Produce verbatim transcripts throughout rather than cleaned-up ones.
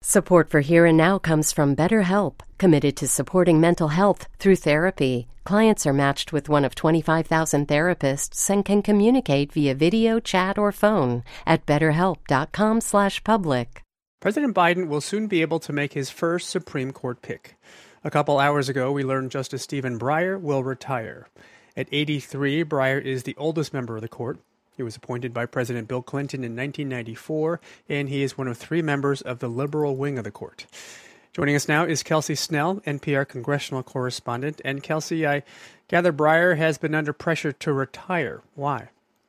Support for Here and Now comes from BetterHelp, committed to supporting mental health through therapy. Clients are matched with one of twenty-five thousand therapists and can communicate via video, chat, or phone at betterhelp.com slash public. President Biden will soon be able to make his first Supreme Court pick. A couple hours ago, we learned Justice Stephen Breyer will retire. At eighty-three, Breyer is the oldest member of the court. He was appointed by President Bill Clinton in nineteen ninety-four, and he is one of three members of the liberal wing of the court. Joining us now is Kelsey Snell, N P R congressional correspondent. And Kelsey, I gather Breyer has been under pressure to retire. Why?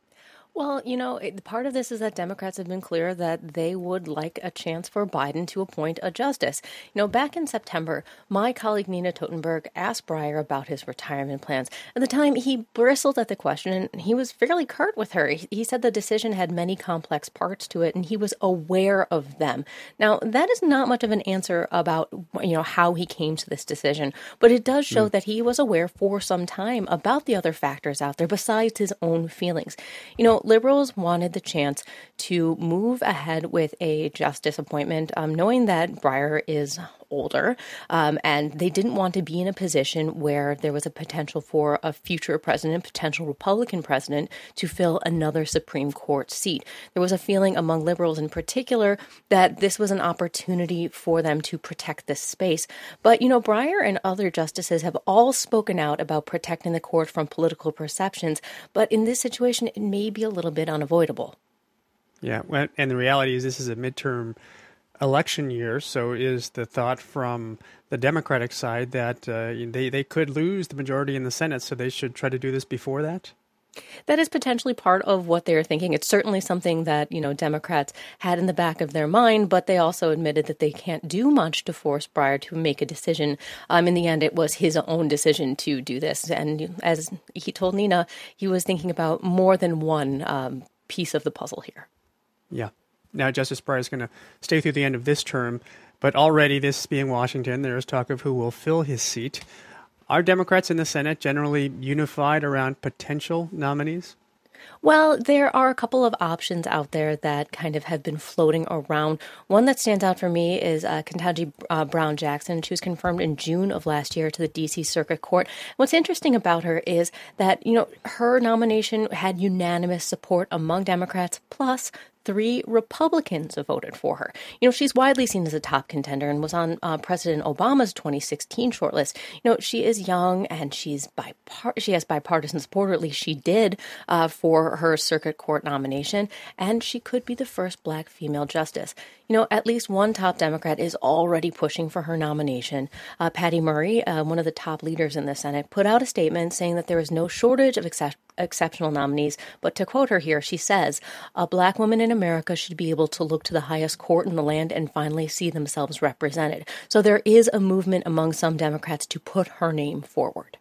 Well, you know, it, part of this is that Democrats have been clear that they would like a chance for Biden to appoint a justice. You know, back in September, my colleague Nina Totenberg asked Breyer about his retirement plans. At the time, he bristled at the question, and he was fairly curt with her. He, he said the decision had many complex parts to it, and he was aware of them. Now, that is not much of an answer about, you know, how he came to this decision, but it does show mm. that he was aware for some time about the other factors out there besides his own feelings. You know, liberals wanted the chance to move ahead with a justice appointment, um, knowing that Breyer is older, um, and they didn't want to be in a position where there was a potential for a future president, potential Republican president, to fill another Supreme Court seat. There was a feeling among liberals in particular that this was an opportunity for them to protect this space. But, you know, Breyer and other justices have all spoken out about protecting the court from political perceptions, but in this situation, it may be a little bit unavoidable. Yeah, well, and the reality is this is a midterm election year, so is the thought from the Democratic side that uh, they, they could lose the majority in the Senate, so they should try to do this before that? That is potentially part of what they're thinking. It's certainly something that, you know, Democrats had in the back of their mind, but they also admitted that they can't do much to force Breyer to make a decision. Um, in the end, it was his own decision to do this. And as he told Nina, he was thinking about more than one um, piece of the puzzle here. Yeah. Now, Justice Breyer is going to stay through the end of this term, but already, this being Washington, there is talk of who will fill his seat. Are Democrats in the Senate generally unified around potential nominees? Well, there are a couple of options out there that kind of have been floating around. One that stands out for me is uh, Ketanji uh, Brown Jackson. She was confirmed in June of last year to the D C Circuit Court. What's interesting about her is that, you know, her nomination had unanimous support among Democrats, plus three Republicans voted for her. You know, she's widely seen as a top contender and was on uh, President Obama's twenty sixteen shortlist. You know, she is young and she's bipart- she has bipartisan support, or at least she did, uh, for her circuit court nomination, and she could be the first black female justice. You know, at least one top Democrat is already pushing for her nomination. Uh, Patty Murray, uh, one of the top leaders in the Senate, put out a statement saying that there is no shortage of excep- exceptional nominees. But to quote her here, she says, "A black woman in America should be able to look to the highest court in the land and finally see themselves represented." So there is a movement among some Democrats to put her name forward.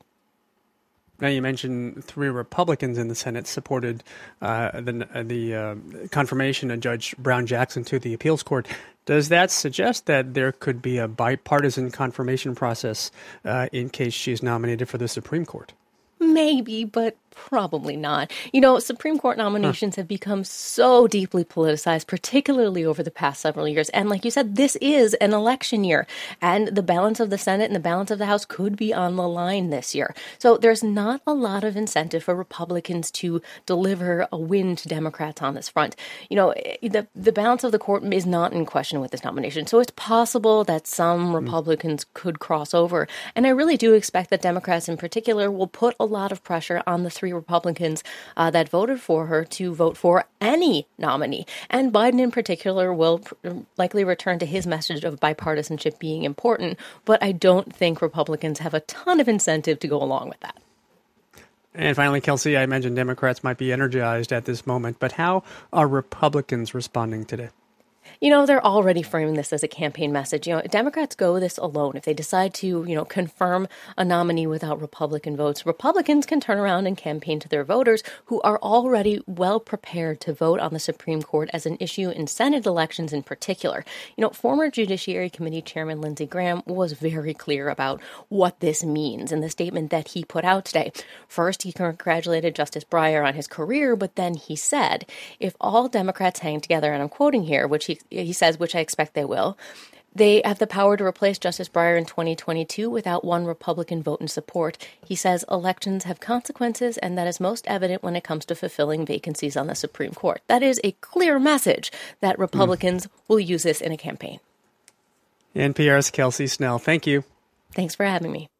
Now, you mentioned three Republicans in the Senate supported uh, the, the uh, confirmation of Judge Brown Jackson to the appeals court. Does that suggest that there could be a bipartisan confirmation process uh, in case she's nominated for the Supreme Court? Maybe, but probably not. You know, Supreme Court nominations huh. have become so deeply politicized, particularly over the past several years. And like you said, this is an election year, and the balance of the Senate and the balance of the House could be on the line this year. So there's not a lot of incentive for Republicans to deliver a win to Democrats on this front. You know, the the balance of the court is not in question with this nomination. So it's possible that some Republicans mm. could cross over. And I really do expect that Democrats in particular will put a lot of pressure on the three Republicans uh, that voted for her to vote for any nominee. And Biden in particular will pr- likely return to his message of bipartisanship being important, but I don't think Republicans have a ton of incentive to go along with that. And finally, Kelsey, I imagine Democrats might be energized at this moment, but how are Republicans responding today? You know, they're already framing this as a campaign message. You know, Democrats go this alone. If they decide to, you know, confirm a nominee without Republican votes, Republicans can turn around and campaign to their voters who are already well prepared to vote on the Supreme Court as an issue in Senate elections in particular. You know, former Judiciary Committee Chairman Lindsey Graham was very clear about what this means in the statement that he put out today. First, he congratulated Justice Breyer on his career, but then he said, if all Democrats hang together, and I'm quoting here, which he He says, which I expect they will, They have the power to replace Justice Breyer in twenty twenty-two without one Republican vote in support. He says elections have consequences, and that is most evident when it comes to fulfilling vacancies on the Supreme Court. That is a clear message that Republicans mm. will use this in a campaign. N P R's Kelsey Snell, thank you. Thanks for having me.